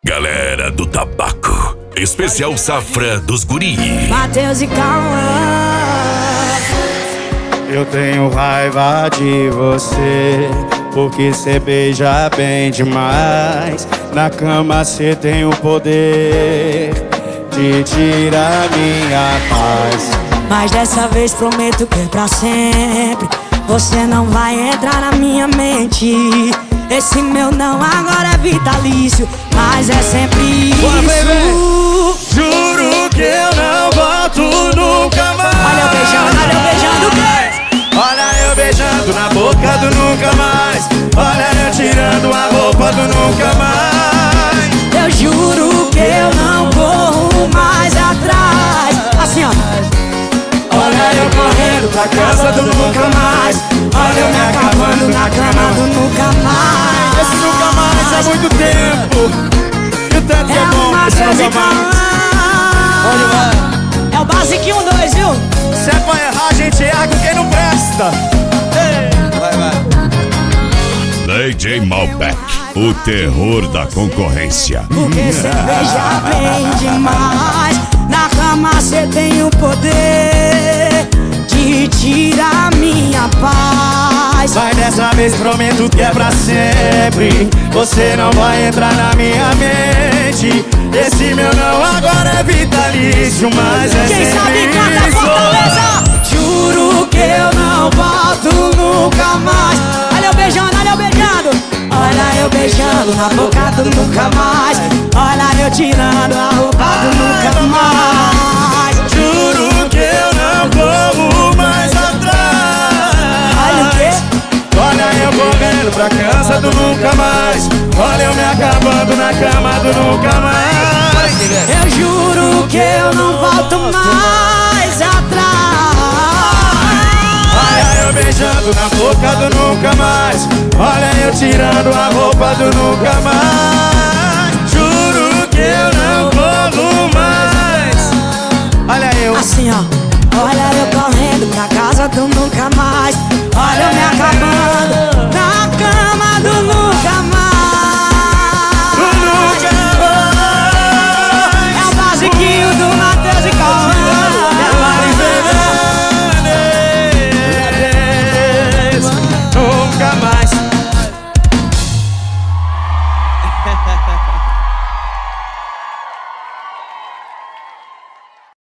Galera do tabaco, especial safra dos guri. Matheus e Cauã. Eu tenho raiva de você, porque cê beija bem demais. Na cama cê tem o poder de tirar minha paz. Mas dessa vez prometo que é pra sempre. Você não vai entrar na minha mente. Esse meu não agora é vitalício, mas é sempre isso. Bora, baby. Juro que eu não volto nunca mais. Olha eu beijando, olha eu beijando o quê? Olha eu beijando na boca do nunca mais. Olha eu tirando a roupa do nunca mais. Eu juro que eu não corro mais atrás. Assim ó. Olha eu correndo pra casa do nunca mais. Olha eu me acabando na cama do nunca mais. Esse nunca mais há muito tempo. E o tanto que é bom esse nunca mais. É o basiquinho 2, viu? Se é pra errar, a gente erra com quem não presta. Vai. DJ Malbec, o terror da concorrência. Porque cê beija bem demais. Na cama cê tem o poder de tirar minha paz. Mas dessa vez prometo que é pra sempre. Você não vai entrar na minha mente. Esse meu não agora é vitalício, mas é Quem sempre sabe canta isso. Fortaleza. Juro que eu não volto nunca mais. Olha eu beijando, olha eu beijando. Olha eu beijando na boca do nunca mais. Olha eu tirando a roupa do nunca mais. Juro que eu não corro mais atrás. Olha o quê? Olha eu correndo pra casa do nunca mais. Olha eu me acabando na cama do nunca mais. Eu juro que eu não volto mais atrás. Olha eu beijando na boca do nunca mais. Olha eu tirando a roupa do nunca mais. Juro que eu não corro mais. Olha eu. Assim ó. Olha eu correndo pra casa do nunca mais.